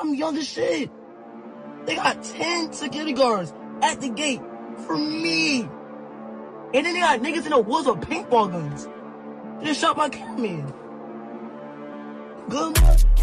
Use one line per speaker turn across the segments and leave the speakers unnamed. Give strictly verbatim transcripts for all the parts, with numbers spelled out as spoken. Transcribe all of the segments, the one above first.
I'm young as shit. They got ten security guards at the gate for me. And then they got niggas in the woods with paintball guns. They just shot my cameraman. Good.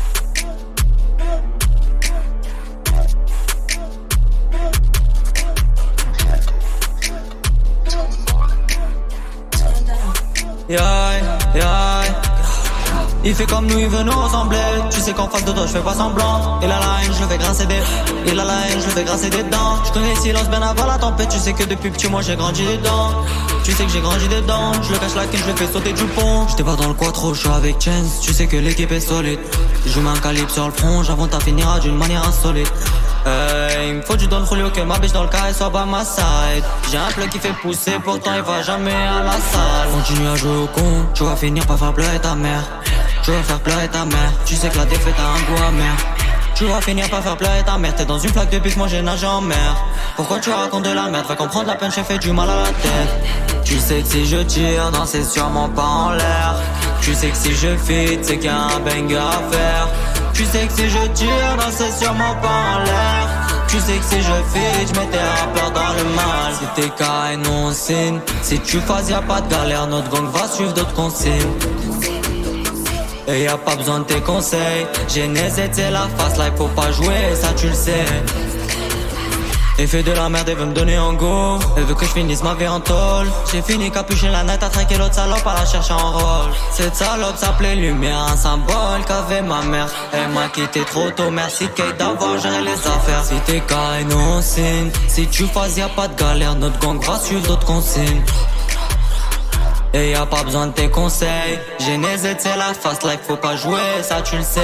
Yeah, yeah. Il fait comme nous, il veut nous ressembler. Tu sais qu'en face de toi, je fais pas semblant. Il a la haine, je le fais grincer des. Il a la haine, je le fais grincer des dents. Je connais le silence bien avant la tempête. Tu sais que depuis petit, moi j'ai grandi dedans. Tu sais que j'ai grandi dedans. Je le cache la quine, je le fais sauter du pont. J'étais pas dans le quattro, je suis avec Chance. Tu sais que l'équipe est solide. Je mets un calibre sur le front, j'avoue t'as finira d'une manière insolite. Hey, il me faut du Don Julio que ma biche dans le carré soit by my side. J'ai un plug qui fait pousser, pourtant il va jamais à la salle. Continue à jouer au con, tu vas finir par faire pleurer ta mère. Tu vas faire pleurer ta mère, tu sais que la défaite a un goût amer. Tu vas finir par faire pleurer ta mère, t'es dans une flaque depuis que moi j'ai nagé en mer. Pourquoi tu racontes de la merde, va comprendre la peine, j'ai fait du mal à la tête. Tu sais que si je tire, non c'est sûrement pas en l'air. Tu sais que si je fit, c'est qu'il y a un banger à faire. Tu sais que si je tire, non c'est sûrement pas en l'air. Tu sais que si je fit, je mettais rappeur dans le mal. Si t'es carré, non on signe. Si tu fasses y'a pas de galère, notre gang va suivre d'autres consignes. Et y'a pas besoin de tes conseils. Genesis c'est la face life, faut pas jouer, ça tu le sais. Elle fait de la merde, elle veut me donner en go. Elle veut que je finisse ma vie en tôle. J'ai fini capuché la night, à traquer l'autre salope, à la chercher en rôle. Cette salope s'appelait Lumière, un symbole qu'avait ma mère. Elle m'a quitté trop tôt, merci Kate d'avoir géré les affaires. Si t'es carré, nous on signe. Si tu fasses y'a pas de galère, notre gang va suivre d'autres consignes. Et y'a pas besoin de tes conseils. Genesis c'est la fast life, faut pas jouer, ça tu le sais.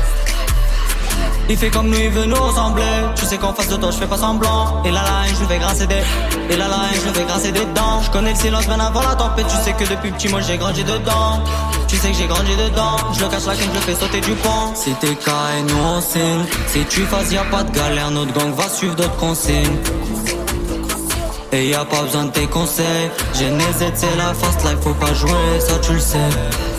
Il fait comme nous, il veut nous ressembler. Tu sais qu'en face de toi, je fais pas semblant. Il a la haine, je le fais grincer des. Il a la haine, je le fais grincer des dents. Je connais le silence bien avant la tempête. Tu sais que depuis petit, moi j'ai grandi dedans. Tu sais que j'ai grandi dedans. Je le cache la quine, je le fais sauter du pont. Si t'es carré, nous on signe. Si tu fasses, y'a pas de galère, notre gang va suivre d'autres consignes. Et y'a pas besoin de tes conseils. Genesis c'est la fast life, faut pas jouer, ça tu le sais.